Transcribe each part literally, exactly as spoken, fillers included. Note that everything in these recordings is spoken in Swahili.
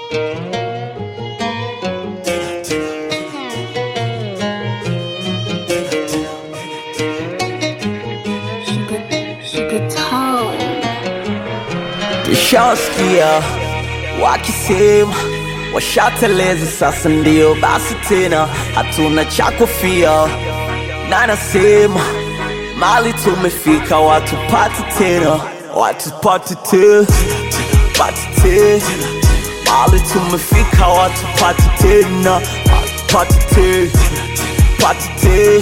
Tushasikia wakisema washateleza, sasa ndio basi tena hatuna cha kufia, na nasema mali tumefika, watu pati tena, watu pati tena, pati tena, mali tumefika, watu pati tena, watu pati tena, pati tena,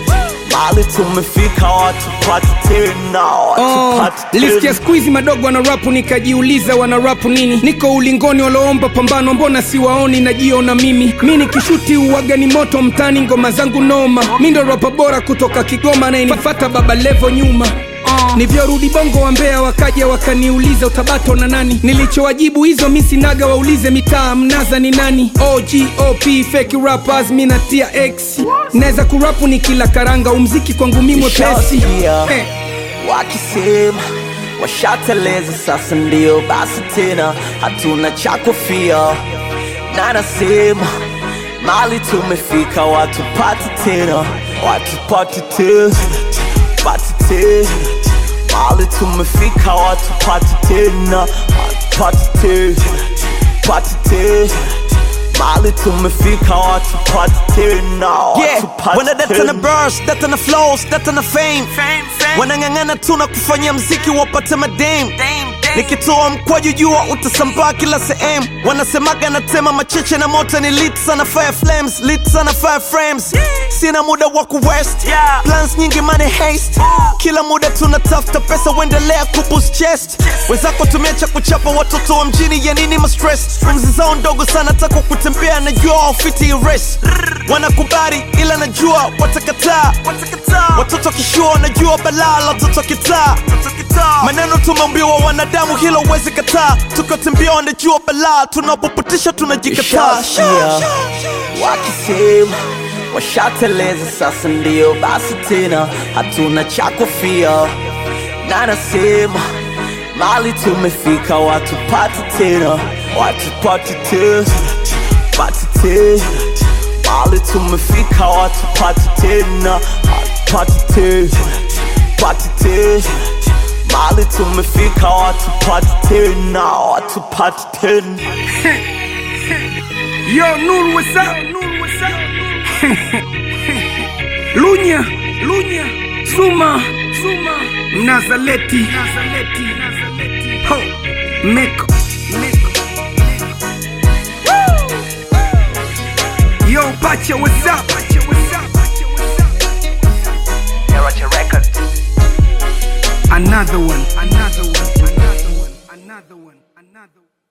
mali tumefika, watu pati tena, watu pati tena. List ya squeeze madogo wana rapu, nikajiuliza wana rapu nini? Niko ulingoni waloomba pambano, mbona siwaoni? Najiona mimi mimi nikishuti uwaga ni moto mtani, ngoma zangu noma. Mimi ndo rapa bora kutoka Kigoma, na inifuata baba levo nyuma. Nivyorudi bongo wa Mbeya wakaja wakaniuliza utabato na nani? Nilichowajibu hizo mimi sinaga, waulize mitaa mnaza ni nani? O G O P fake rappers mimi natia X. Naweza kurapu ni kila karanga, umziki kwangu mimi mwepesi. eh. Wakisema washateleza, sasa ndio basi tena hatuna cha kufia, na nasema mali tumefika, watu pati tena, watu pati tena, pati tena, mali tumefika, watu pati tena, watu pati tena, pati tena, mali tumefika, watu pati tena, watu pati tena. Wanadata na bars, data na flows, data na fame, wanangangana tuna kufanya mziki wapate madame. Nikitoa mkwaju jua utasambaa kila sehemu. Wanasemaga natema macheche na moto ni lit sana fire flames, lit sana fire frames. Sina muda wa kuwest, plans nyingi money haste. Kila muda tunatafuta pesa, wendelea kuboost chest. Wenzako tumeacha kuchapa watoto wa mjini, ya nini ma stress? Pumzi zao ndogo sana, tako kutembea najua aufiti race. Wanakubali ila najua watakataa, watoto kishua najua balala, watoto kitaa. Maneno tumeambiwa wanadamu, hilo uwezi kataa. Tuko tembea najua balaa, tunapopotisha tunajikataa. Wakisema washateleza, sasa ndio basi tena hatuna cha kufia, na nasema mali tumefika, watu pati tena, watu pati tena, pati tena, mali tumefika, watu pati tena, watu pati tena, pati tena, mali tumefika, watu pati tena, watu pati tena. Yo, Nuru, what's up? Nuru, what's up? Lunya, Lunya, Zuma, Zuma, Nazaleti, Nazaleti, Nazaleti, Ho, Meko, Meko, Yo, Pacha, what's up? Pacha, what's up? Pacha, what's up? Eracha Records. Another one, another one, another one, another one, another one.